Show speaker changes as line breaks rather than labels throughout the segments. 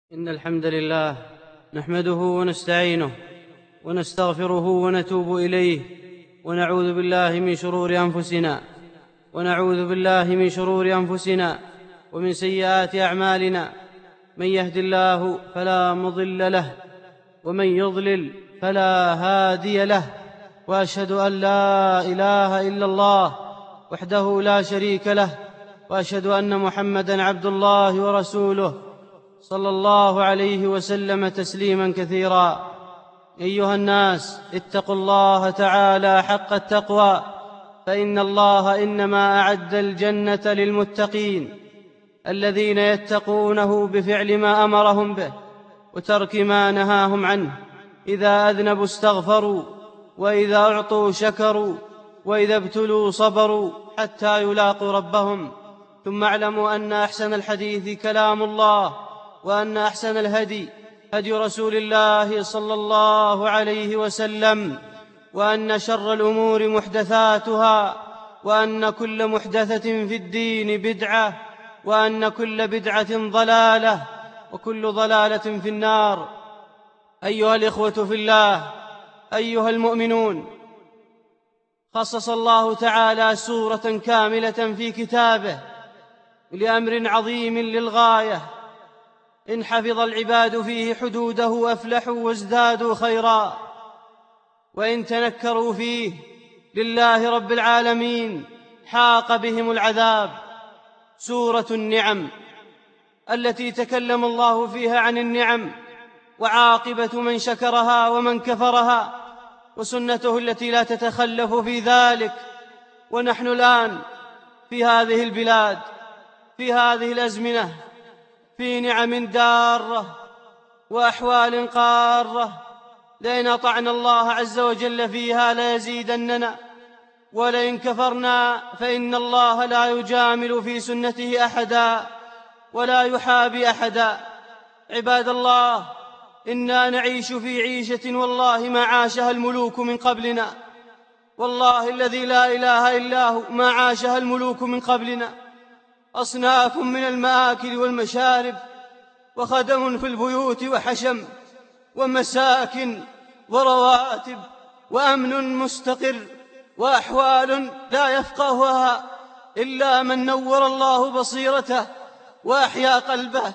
إن الحمد لله نحمده ونستعينه ونستغفره ونتوب إليه ونعوذ بالله من شرور أنفسنا ومن سيئات أعمالنا. من يهد الله فلا مضل له ومن يضلل فلا هادي له، وأشهد أن لا إله إلا الله وحده لا شريك له، وأشهد أن محمدًا عبد الله ورسوله صلى الله عليه وسلم تسليما كثيرا. أيها الناس، اتقوا الله تعالى حق التقوى، فإن الله إنما أعد الجنة للمتقين الذين يتقونه بفعل ما أمرهم به وترك ما نهاهم عنه. إذا أذنبوا استغفروا، وإذا أعطوا شكروا، وإذا ابتلوا صبروا حتى يلاقوا ربهم. ثم اعلموا أن أحسن الحديث كلام الله، وأن أحسن الهدي هدي رسول الله صلى الله عليه وسلم، وأن شر الأمور محدثاتها، وأن كل محدثة في الدين بدعة، وأن كل بدعة ضلالة، وكل ضلالة في النار. أيها الإخوة في الله، أيها المؤمنون، خصص الله تعالى سورة كاملة في كتابه لأمر عظيم للغاية. إن حفظ العباد فيه حدوده أفلحوا وازدادوا خيرا، وإن تنكروا فيه لله رب العالمين حاق بهم العذاب. سورة النعم التي تكلم الله فيها عن النعم وعاقبة من شكرها ومن كفرها، وسنته التي لا تتخلف في ذلك. ونحن الآن في هذه البلاد، في هذه الأزمنة، في نعم دارة وأحوال قارة، لئن أطعنا الله عز وجل فيها ليزيدننا، ولئن كفرنا فإن الله لا يجامل في سنته أحدا ولا يحابي أحدا. عباد الله، إنا نعيش في عيشة والله ما عاشها الملوك من قبلنا، والله الذي لا إله إلا هو ما عاشها الملوك من قبلنا. أصناف من المآكل والمشارب، وخدم في البيوت وحشم، ومساكن ورواتب، وأمن مستقر، وأحوال لا يفقهها إلا من نور الله بصيرته وأحيا قلبه.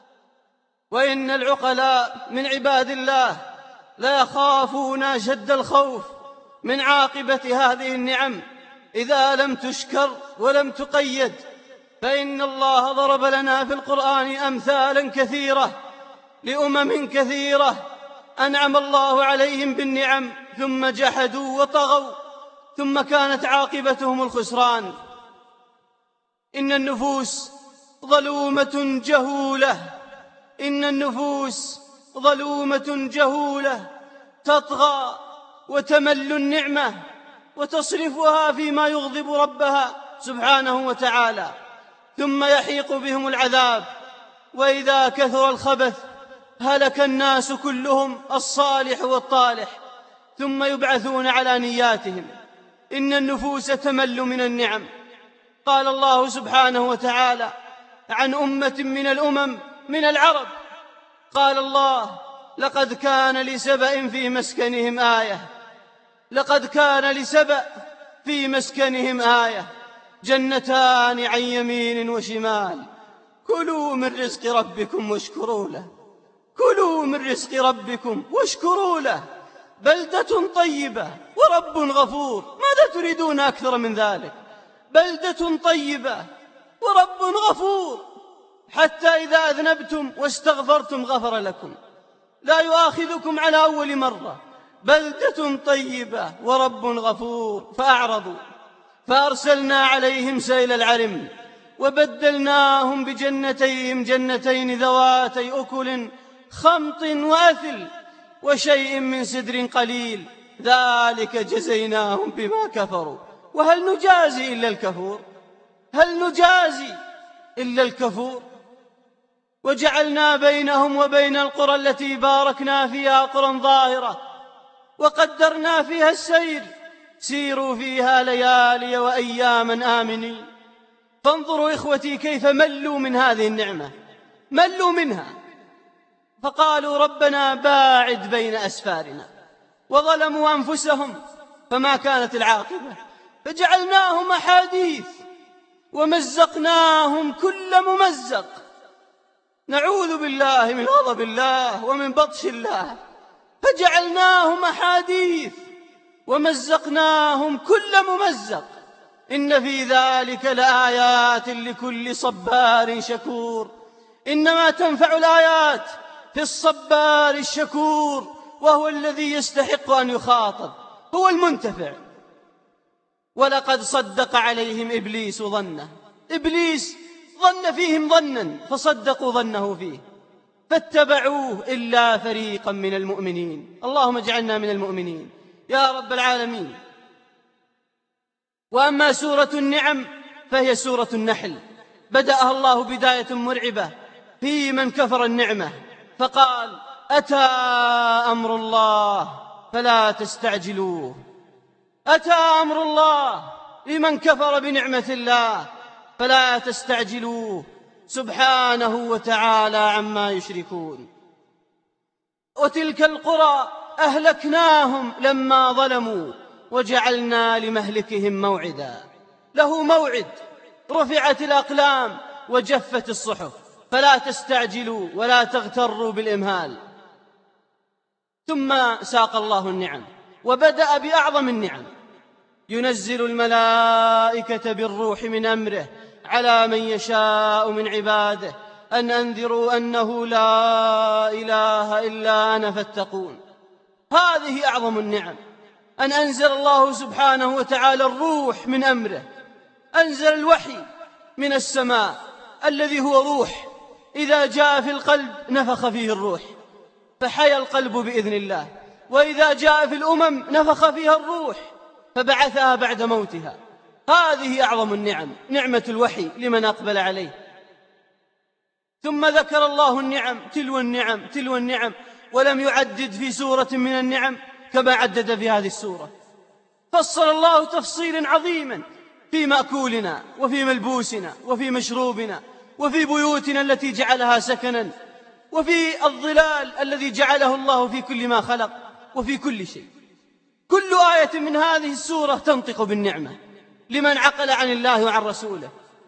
وإن العقلاء من عباد الله لا يخافون أشد الخوف من عاقبة هذه النعم إذا لم تشكر ولم تقيد. فإن الله ضرب لنا في القرآن أمثالا كثيرة لأمم كثيرة أنعم الله عليهم بالنعم ثم جحدوا وطغوا، ثم كانت عاقبتهم الخسران. إن النفوس ظلومة جهولة، إن النفوس ظلومة جهولة تطغى وتمل النعمة وتصرفها فيما يغضب ربها سبحانه وتعالى، ثم يحيق بهم العذاب. وإذا كثر الخبث هلك الناس كلهم، الصالح والطالح، ثم يبعثون على نياتهم. إن النفوس تمل من النعم. قال الله سبحانه وتعالى عن أمة من الأمم من العرب، قال الله: لقد كان لسبأ في مسكنهم آية، لقد كان لسبأ في مسكنهم آية، جنتان عن يمين وشمال، كلوا من رزق ربكم واشكروا له، كلوا من رزق ربكم واشكروا له، بلدة طيبة ورب غفور. ماذا تريدون أكثر من ذلك؟ بلدة طيبة ورب غفور، حتى إذا أذنبتم واستغفرتم غفر لكم، لا يؤاخذكم على أول مرة. بلدة طيبة ورب غفور. فأعرضوا فأرسلنا عليهم سيل العرم، وبدلناهم بجنتيهم جنتين ذواتي أكل خمط وأثل وشيء من سدر قليل، ذلك جزيناهم بما كفروا، وهل نجازي إلا الكفور؟ هل نجازي إلا الكفور؟ وجعلنا بينهم وبين القرى التي باركنا فيها قرى ظاهرة، وقدرنا فيها السير، سيروا فيها ليالي وأياما آمنين. فانظروا إخوتي كيف ملوا من هذه النعمة، ملوا منها، فقالوا ربنا باعد بين أسفارنا، وظلموا أنفسهم، فما كانت العاقبة؟ فجعلناهم أحاديث ومزقناهم كل ممزق. نعوذ بالله من غضب الله ومن بطش الله. فجعلناهم أحاديث ومزقناهم كل ممزق، إن في ذلك لآيات لكل صبار شكور. إنما تنفع الآيات في الصبار الشكور، وهو الذي يستحق أن يخاطب، هو المنتفع. ولقد صدق عليهم إبليس ظنه. إبليس ظن فيهم ظنا فصدقوا ظنه فيه، فاتبعوه إلا فريقا من المؤمنين. اللهم اجعلنا من المؤمنين يا رب العالمين. وأما سورة النعم فهي سورة النحل، بدأها الله بداية مرعبة في من كفر النعمة، فقال: أتى أمر الله فلا تستعجلوه. أتى أمر الله لمن كفر بنعمة الله فلا تستعجلوه، سبحانه وتعالى عما يشركون. وتلك القرى أهلكناهم لما ظلموا وجعلنا لمهلكهم موعدا. له موعد، رفعت الأقلام وجفت الصحف، فلا تستعجلوا ولا تغتروا بالإمهال. ثم ساق الله النعم وبدأ بأعظم النعم: ينزل الملائكة بالروح من أمره على من يشاء من عباده أن أنذروا أنه لا إله إلا أنا فاتقون. هذه أعظم النعم، أن أنزل الله سبحانه وتعالى الروح من أمره. أنزل الوحي من السماء الذي هو روح، إذا جاء في القلب نفخ فيه الروح فحيا القلب بإذن الله، وإذا جاء في الأمم نفخ فيها الروح فبعثها بعد موتها. هذه أعظم النعم، نعمة الوحي لمن أقبل عليه. ثم ذكر الله النعم تلو النعم تلو النعم، ولم يعدد في سورة من النعم كما عدد في هذه السورة. فصل الله تفصيلا عظيما في مأكولنا وفي ملبوسنا وفي مشروبنا وفي بيوتنا التي جعلها سكنا، وفي الظلال الذي جعله الله في كل ما خلق وفي كل شيء. كل آية من هذه السورة تنطق بالنعمة لمن عقل عن الله وعن رسوله.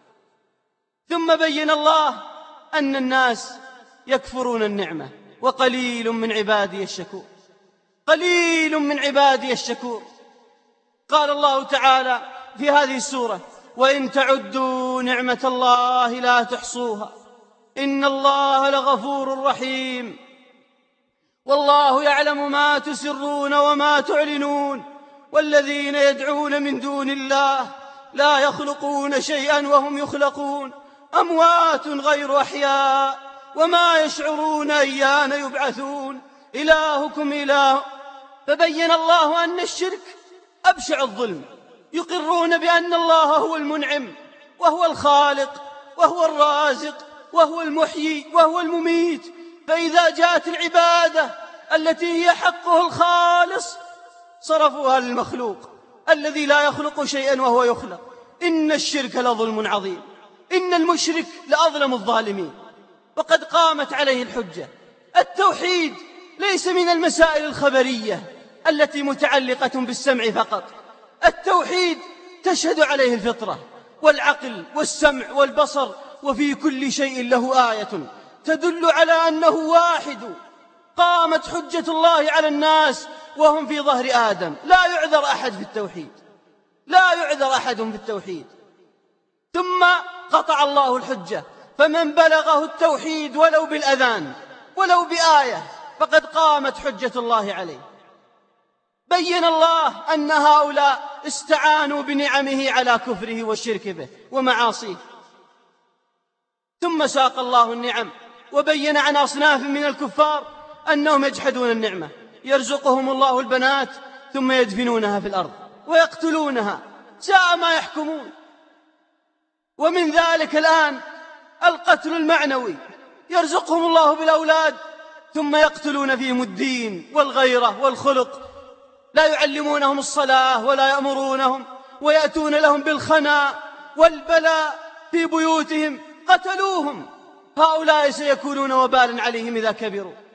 ثم بين الله أن الناس يكفرون النعمة، وقليل من عبادي الشكور. قليل من عبادي الشكور. قال الله تعالى في هذه السورة: وإن تعدوا نعمة الله لا تحصوها إن الله لغفور رحيم. والله يعلم ما تسرون وما تعلنون، والذين يدعون من دون الله لا يخلقون شيئا وهم يخلقون، أموات غير أحياء وما يشعرون أيان يبعثون، إلهكم إله. فبين الله أن الشرك أبشع الظلم. يقرون بأن الله هو المنعم وهو الخالق وهو الرازق وهو المحيي وهو المميت، فإذا جاءت العبادة التي هي حقه الخالص صرفوها للمخلوق الذي لا يخلق شيئا وهو يخلق. إن الشرك لظلم عظيم، إن المشرك لأظلم الظالمين. وقد قامت عليه الحجة. التوحيد ليس من المسائل الخبرية التي متعلقة بالسمع فقط. التوحيد تشهد عليه الفطرة والعقل والسمع والبصر، وفي كل شيء له آية تدل على أنه واحد. قامت حجة الله على الناس وهم في ظهر آدم. لا يعذر أحد في التوحيد، لا يعذر أحد في التوحيد. ثم قطع الله الحجة، فمن بلغه التوحيد ولو بالأذان ولو بآية فقد قامت حجة الله عليه. بين الله أن هؤلاء استعانوا بنعمه على كفره والشرك به ومعاصيه. ثم ساق الله النعم وبين عن أصناف من الكفار أنهم يجحدون النعمة. يرزقهم الله البنات ثم يدفنونها في الأرض ويقتلونها، ساء ما يحكمون. ومن ذلك الآن القتل المعنوي، يرزقهم الله بالأولاد ثم يقتلون فيهم الدين والغيرة والخلق. لا يعلمونهم الصلاة ولا يأمرونهم، ويأتون لهم بالخنا والبلاء في بيوتهم. قتلوهم. هؤلاء سيكونون وبالا عليهم إذا كبروا.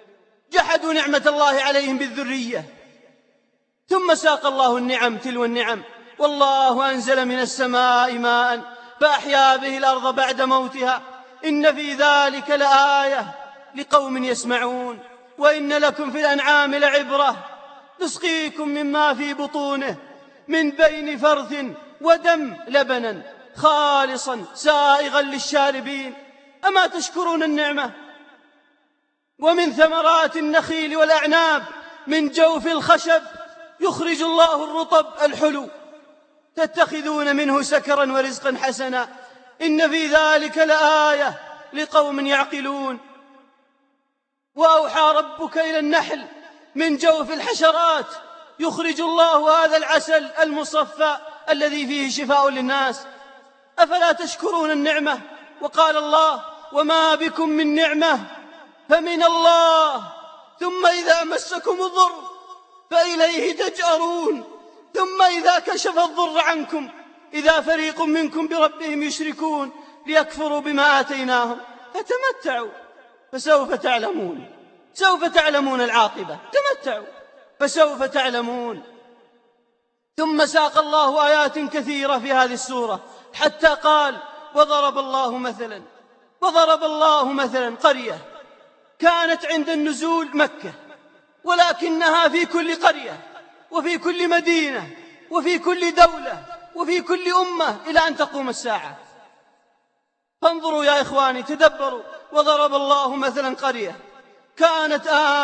جحدوا نعمة الله عليهم بالذرية. ثم ساق الله النعم تلو النعم: والله أنزل من السماء ماء فأحيا به الأرض بعد موتها إن في ذلك لآية لقوم يسمعون. وإن لكم في الأنعام لعبرة نسقيكم مما في بطونه من بين فرث ودم لبنا خالصا سائغا للشاربين أما تشكرون النعمة؟ ومن ثمرات النخيل والأعناب من جوف الخشب يخرج الله الرطب الحلو تتخذون منه سكرا ورزقا حسنا إن في ذلك لآية لقوم يعقلون. وأوحى ربك إلى النحل من جوف الحشرات يخرج الله هذا العسل المصفى الذي فيه شفاء للناس. أفلا تشكرون النعمة؟ وقال الله: وما بكم من نعمة فمن الله ثم إذا مسكم الضر فإليه تجأرون ثم إذا كشف الضر عنكم إذا فريق منكم بربهم يشركون ليكفروا بما آتيناهم فتمتعوا فسوف تعلمون. سوف تعلمون العاقبة. تمتعوا فسوف تعلمون. ثم ساق الله آيات كثيرة في هذه السورة حتى قال: وضرب الله مثلا قرية كانت عند النزول مكة ولكنها في كل قرية وفي كل مدينة وفي كل دولة وفي كل أمة إلى أن تقوم الساعة. فانظروا يا إخواني، تدبروا. وضرب الله مثلا قرية كانت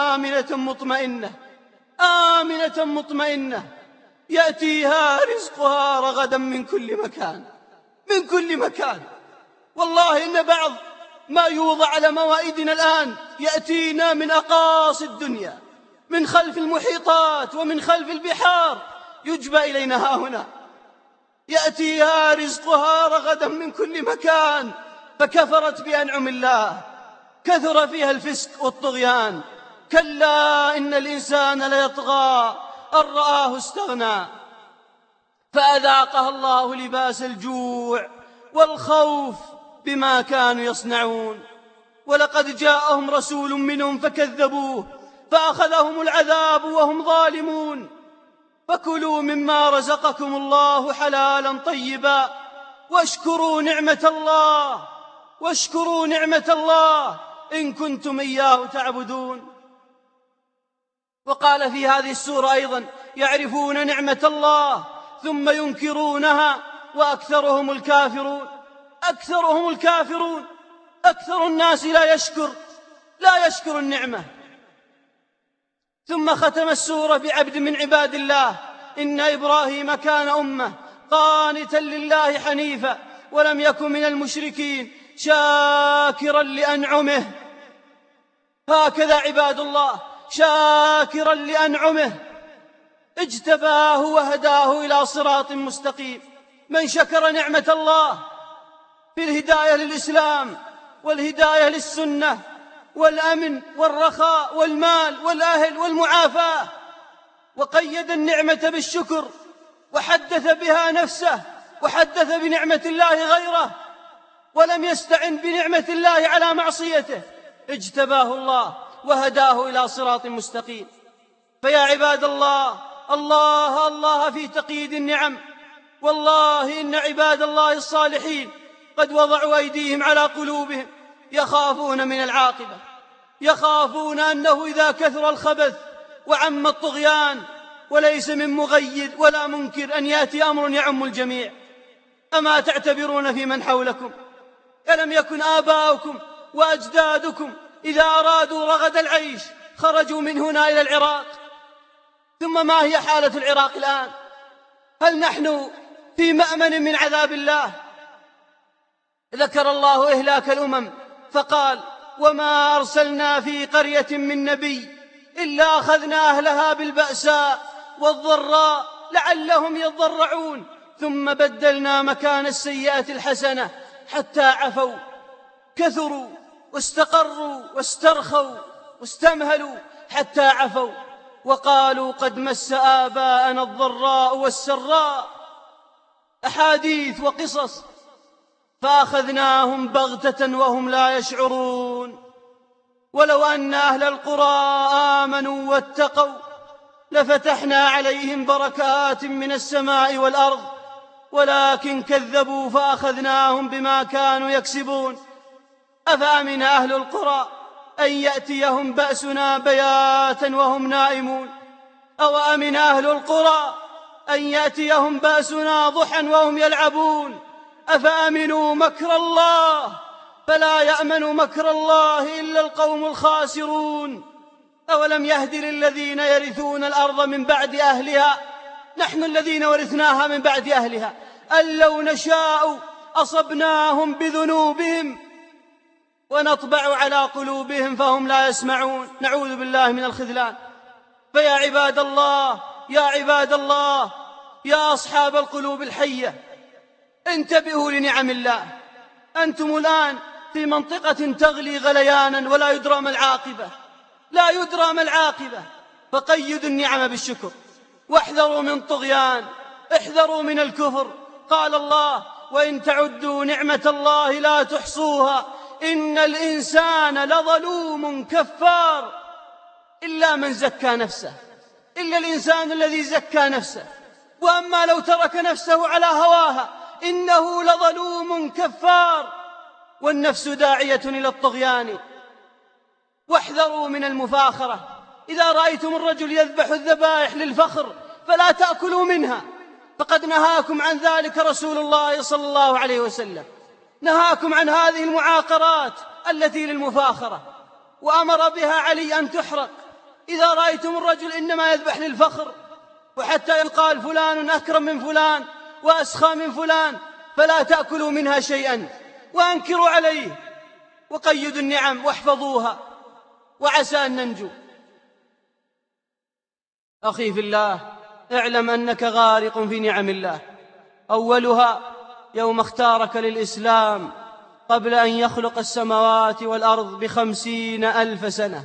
آمنة مطمئنة يأتيها رزقها رغدا من كل مكان. والله إن بعض ما يوضع على موائدنا الآن يأتينا من أقاصي الدنيا، من خلف المحيطات ومن خلف البحار، يجبى إلينا ها هنا. يأتيها رزقها رغدا من كل مكان فكفرت بأنعم الله، كثر فيها الفسق والطغيان. كلا إن الإنسان ليطغى أن رآه استغنى فأذاقها الله لباس الجوع والخوف بما كانوا يصنعون. ولقد جاءهم رسول منهم فكذبوه فأخذهم العذاب وهم ظالمون. فكلوا مما رزقكم الله حلالا طيبا واشكروا نعمة الله إن كنتم إياه تعبدون. وقال في هذه السورة أيضا: يعرفون نعمة الله ثم ينكرونها وأكثرهم الكافرون. أكثر الناس لا يشكر النعمة. ثم ختم السورة بعبد من عباد الله: إن إبراهيم كان أمة قانتا لله حنيفا ولم يكن من المشركين شاكرا لأنعمه. هكذا عباد الله، شاكرا لأنعمه اجتباه وهداه إلى صراط مستقيم. من شكر نعمة الله في الهداية للإسلام والهداية للسنة والأمن والرخاء والمال والأهل والمعافاة، وقيد النعمة بالشكر وحدث بها نفسه وحدث بنعمة الله غيره ولم يستعن بنعمة الله على معصيته، اجتباه الله وهداه إلى صراط مستقيم. فيا عباد الله، الله في تقييد النعم. والله إن عباد الله الصالحين قد وضعوا أيديهم على قلوبهم يخافون من العاقبة، يخافون أنه إذا كثر الخبث وعم الطغيان وليس من مغير ولا منكر أن يأتي أمر يعم الجميع. أما تعتبرون في من حولكم؟ ألم يكن آباؤكم وأجدادكم إذا أرادوا رغد العيش خرجوا من هنا إلى العراق؟ ثم ما هي حالة العراق الآن؟ هل نحن في مأمن من عذاب الله؟ ذكر الله إهلاك الأمم فقال: وما أرسلنا في قرية من نبي إلا أخذنا أهلها بالبأساء والضراء لعلهم يضرعون ثم بدلنا مكان السيئة الحسنة حتى عفوا كثروا واستقروا واسترخوا واستمهلوا حتى عفوا وقالوا قد مس آباءنا الضراء والسراء. أحاديث وقصص. فأخذناهم بغتة وهم لا يشعرون. ولو أن أهل القرى آمنوا واتقوا لفتحنا عليهم بركات من السماء والأرض ولكن كذبوا فأخذناهم بما كانوا يكسبون. أفأمن أهل القرى أن يأتيهم بأسنا بياتا وهم نائمون أو أمن أهل القرى أن يأتيهم بأسنا ضحى وهم يلعبون. أفأمنوا مكر الله فلا يأمن مكر الله إلا القوم الخاسرون. أولم يهد للذين يرثون الأرض من بعد أهلها، نحن الذين ورثناها من بعد أهلها، أن لو نشاء أصبناهم بذنوبهم ونطبع على قلوبهم فهم لا يسمعون. نعوذ بالله من الخذلان. فيا عباد الله، يا عباد الله، يا أصحاب القلوب الحية، انتبهوا لنعم الله. أنتم الآن في منطقة تغلي غليانا ولا يدرى ما العاقبة، لا يدرى ما العاقبة. فقيدوا النعم بالشكر واحذروا من طغيان، احذروا من الكفر. قال الله: وإن تعدوا نعمة الله لا تحصوها إن الإنسان لظلوم كفار. إلا من زكى نفسه، إلا الإنسان الذي زكى نفسه. وأما لو ترك نفسه على هواها إنه لظلوم كفار. والنفس داعية إلى الطغيان. واحذروا من المفاخرة. إذا رأيتم الرجل يذبح الذبائح للفخر فلا تأكلوا منها، فقد نهاكم عن ذلك رسول الله صلى الله عليه وسلم، نهاكم عن هذه المعاقرات التي للمفاخرة، وأمر بها علي أن تحرق. إذا رأيتم الرجل إنما يذبح للفخر وحتى يقال فلان أكرم من فلان وأسخى من فلان فلا تأكلوا منها شيئا وأنكروا عليه. وقيدوا النعم واحفظوها وعسى أن ننجو. أخي في الله، اعلم أنك غارق في نعم الله. أولها يوم اختارك للإسلام قبل أن يخلق السماوات والأرض ب50,000 سنة،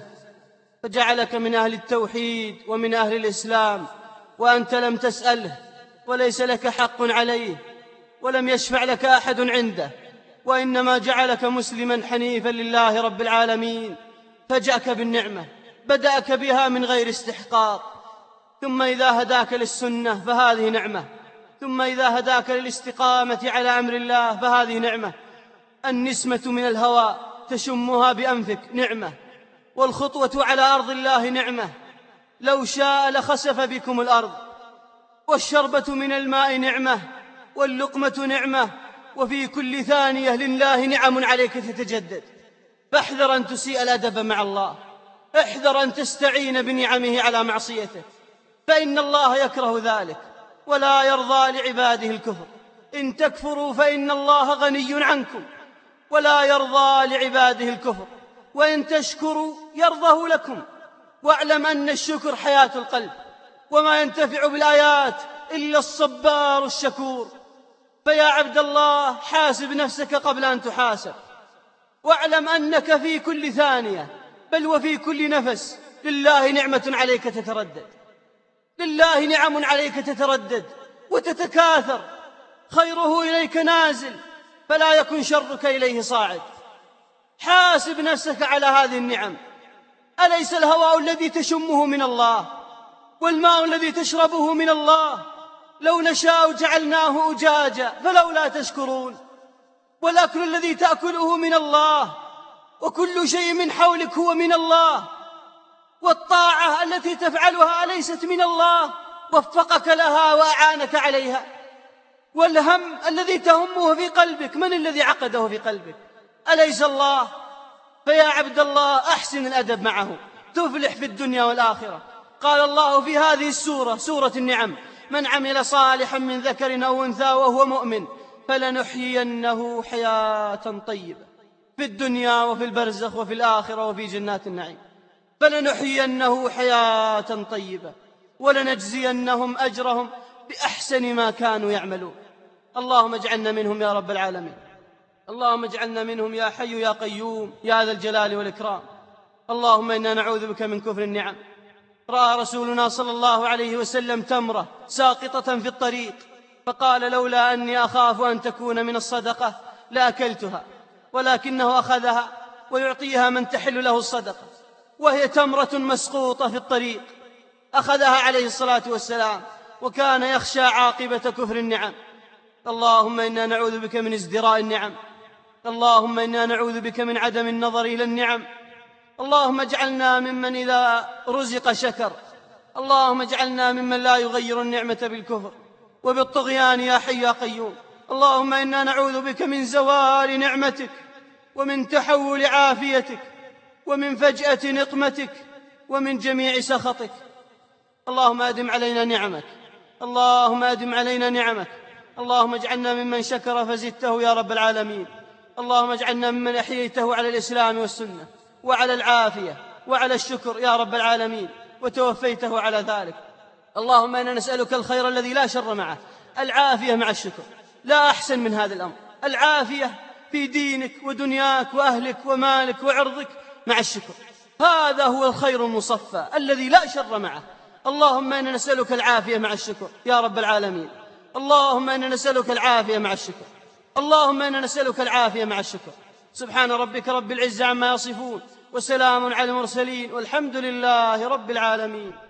فجعلك من أهل التوحيد ومن أهل الإسلام وأنت لم تسأله وليس لك حق عليه ولم يشفع لك أحد عنده، وإنما جعلك مسلما حنيفا لله رب العالمين. فجأك بالنعمة، بدأك بها من غير استحقاق. ثم إذا هداك للسنة فهذه نعمة، ثم إذا هداك للاستقامة على أمر الله فهذه نعمة. النسمة من الهواء تشمها بأنفك نعمة، والخطوة على أرض الله نعمة. لو شاء لخسف بكم الأرض. والشربة من الماء نعمة، واللقمة نعمة، وفي كل ثانية لله نعم عليك تتجدد. فاحذر أن تسيء الأدب مع الله، احذر أن تستعين بنعمه على معصيته، فإن الله يكره ذلك ولا يرضى لعباده الكفر. إن تكفروا فإن الله غني عنكم ولا يرضى لعباده الكفر، وإن تشكروا يرضه لكم. واعلم أن الشكر حياة القلب، وما ينتفع بالآيات إلا الصبار الشكور. فيا عبد الله، حاسب نفسك قبل أن تحاسب، واعلم أنك في كل ثانية بل وفي كل نفس لله نعمة عليك تتردد، لله نعم عليك تتردد وتتكاثر. خيره إليك نازل فلا يكن شرك إليه صاعد. حاسب نفسك على هذه النعم. أليس الهواء الذي تشمه من الله، والماء الذي تشربه من الله؟ لو نشاء جعلناه أجاجا فلولا تشكرون. والأكل الذي تأكله من الله، وكل شيء من حولك هو من الله. والطاعة التي تفعلها أليست من الله وفقك لها وأعانك عليها؟ والهم الذي تهمه في قلبك من الذي عقده في قلبك؟ أليس الله؟ فيا عبد الله، أحسن الأدب معه تفلح في الدنيا والآخرة. قال الله في هذه السورة، سورة النعم: من عمل صالحا من ذكر أو أنثى وهو مؤمن فلنحيينه حياة طيبة في الدنيا وفي البرزخ وفي الآخرة وفي جنات النعيم. فلنحيينه حياة طيبة ولنجزينهم أجرهم بأحسن ما كانوا يعملون. اللهم اجعلنا منهم يا رب العالمين. اللهم اجعلنا منهم يا حي يا قيوم يا ذا الجلال والإكرام. اللهم إنا نعوذ بك من كفر النعم. رأى رسولنا صلى الله عليه وسلم تمرة ساقطة في الطريق فقال: لولا أني أخاف أن تكون من الصدقة لأكلتها، ولكنه أخذها ويعطيها من تحل له الصدقة. وهي تمرة مسقوطة في الطريق، أخذها عليه الصلاة والسلام وكان يخشى عاقبة كفر النعم. اللهم إنا نعوذ بك من ازدراء النعم، اللهم إنا نعوذ بك من عدم النظر إلى النعم. اللهم اجعلنا ممن إذا رزق شكر، اللهم اجعلنا ممن لا يغير النعمة بالكفر وبالطغيان يا حي يا قيوم. اللهم إنا نعوذ بك من زوال نعمتك ومن تحول عافيتك ومن فجأة نقمتك ومن جميع سخطك. اللهم أدم علينا نعمك، اللهم أدم علينا نعمك. اللهم اجعلنا ممن شكر فزدته يا رب العالمين. اللهم اجعلنا ممن أحييته على الإسلام والسنة وعلى العافية وعلى الشكر يا رب العالمين، وتوفيته على ذلك. اللهم إنا نسألك الخير الذي لا شر معه، العافية مع الشكر، لا أحسن من هذا الأمر، العافية في دينك ودنياك وأهلك ومالك وعرضك مع الشكر، هذا هو الخير المصفى الذي لا شر معه. اللهم إنا نسألك العافية مع الشكر يا رب العالمين. اللهم إنا نسألك العافية مع الشكر، اللهم إنا نسألك العافية مع الشكر. سبحان ربك رب العزة عما يصفون، وسلام على المرسلين، والحمد لله رب العالمين.